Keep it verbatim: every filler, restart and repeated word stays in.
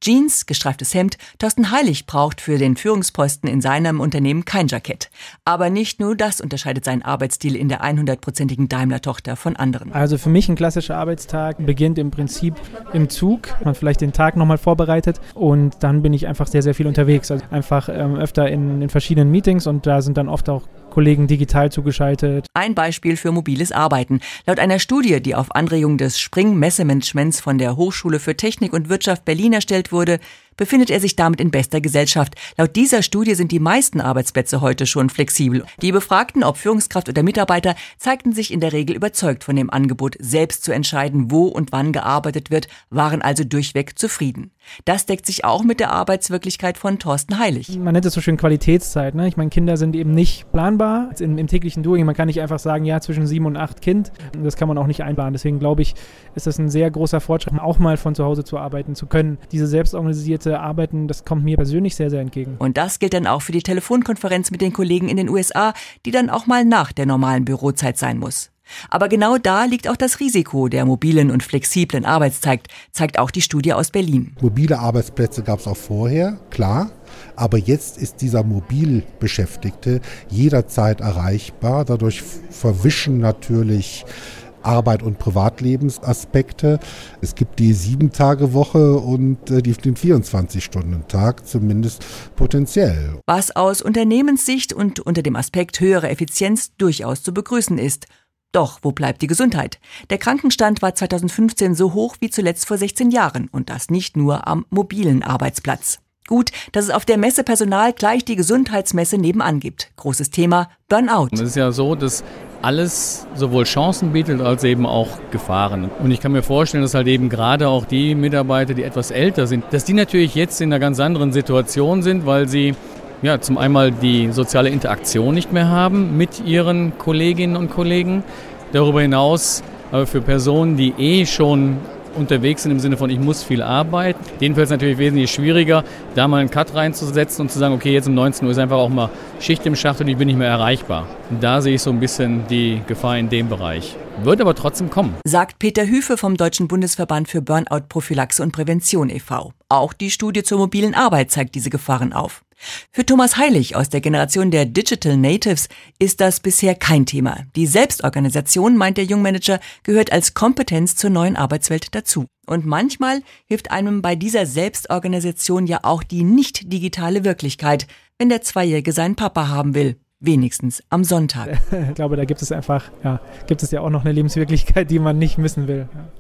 Jeans, gestreiftes Hemd. Thorsten Heilig braucht für den Führungsposten in seinem Unternehmen kein Jackett. Aber nicht nur das unterscheidet seinen Arbeitsstil in der hundertprozentigen Daimler-Tochter von anderen. Also für mich ein klassischer Arbeitstag beginnt im Prinzip im Zug. Man vielleicht den Tag nochmal vorbereitet und dann bin ich einfach sehr, sehr viel unterwegs. Also einfach ähm, öfter in, in verschiedenen Meetings und da sind dann oft auch Kollegen digital zugeschaltet. Ein Beispiel für mobiles Arbeiten. Laut einer Studie, die auf Anregung des Spring-Messemanagements von der Hochschule für Technik und Wirtschaft Berlin erstellt wurde, befindet er sich damit in bester Gesellschaft. Laut dieser Studie sind die meisten Arbeitsplätze heute schon flexibel. Die Befragten, ob Führungskraft oder Mitarbeiter, zeigten sich in der Regel überzeugt von dem Angebot, selbst zu entscheiden, wo und wann gearbeitet wird, waren also durchweg zufrieden. Das deckt sich auch mit der Arbeitswirklichkeit von Thorsten Heilig. Man nennt es so schön Qualitätszeit. Ne? Ich meine, Kinder sind eben nicht planbar im, im täglichen Doing. Man kann nicht einfach sagen, ja, zwischen sieben und acht Kind. Das kann man auch nicht einplanen. Deswegen glaube ich, ist das ein sehr großer Fortschritt, auch mal von zu Hause zu arbeiten zu können. Diese selbstorganisierte Arbeiten, das kommt mir persönlich sehr, sehr entgegen. Und das gilt dann auch für die Telefonkonferenz mit den Kollegen in den U S A, die dann auch mal nach der normalen Bürozeit sein muss. Aber genau da liegt auch das Risiko der mobilen und flexiblen Arbeitszeit, zeigt auch die Studie aus Berlin. Mobile Arbeitsplätze gab es auch vorher, klar. Aber jetzt ist dieser Mobilbeschäftigte jederzeit erreichbar. Dadurch verwischen natürlich Arbeit- und Privatlebensaspekte. Es gibt die Sieben-Tage-Woche und äh, die, den vierundzwanzig-Stunden-Tag, zumindest potenziell. Was aus Unternehmenssicht und unter dem Aspekt höhere Effizienz durchaus zu begrüßen ist. Doch, wo bleibt die Gesundheit? Der Krankenstand war zweitausendfünfzehn so hoch wie zuletzt vor sechzehn Jahren und das nicht nur am mobilen Arbeitsplatz. Gut, dass es auf der Messe Personal gleich die Gesundheitsmesse nebenan gibt. Großes Thema Burnout. Es ist ja so, dass alles sowohl Chancen bietet als eben auch Gefahren. Und ich kann mir vorstellen, dass halt eben gerade auch die Mitarbeiter, die etwas älter sind, dass die natürlich jetzt in einer ganz anderen Situation sind, weil sie ja zum einen die soziale Interaktion nicht mehr haben mit ihren Kolleginnen und Kollegen. Darüber hinaus aber für Personen, die eh schon unterwegs sind im Sinne von, ich muss viel arbeiten. Denen fällt es natürlich wesentlich schwieriger, da mal einen Cut reinzusetzen und zu sagen, okay, jetzt um neunzehn Uhr ist einfach auch mal Schicht im Schacht und ich bin nicht mehr erreichbar. Und da sehe ich so ein bisschen die Gefahr in dem Bereich. Wird aber trotzdem kommen. Sagt Peter Hüfe vom Deutschen Bundesverband für Burnout-Prophylaxe und Prävention e V Auch die Studie zur mobilen Arbeit zeigt diese Gefahren auf. Für Thomas Heilig aus der Generation der Digital Natives ist das bisher kein Thema. Die Selbstorganisation, meint der Jungmanager, gehört als Kompetenz zur neuen Arbeitswelt dazu. Und manchmal hilft einem bei dieser Selbstorganisation ja auch die nicht digitale Wirklichkeit, wenn der Zweijährige seinen Papa haben will. Wenigstens am Sonntag. Ich glaube, da gibt es einfach, ja, gibt es ja auch noch eine Lebenswirklichkeit, die man nicht missen will. Ja.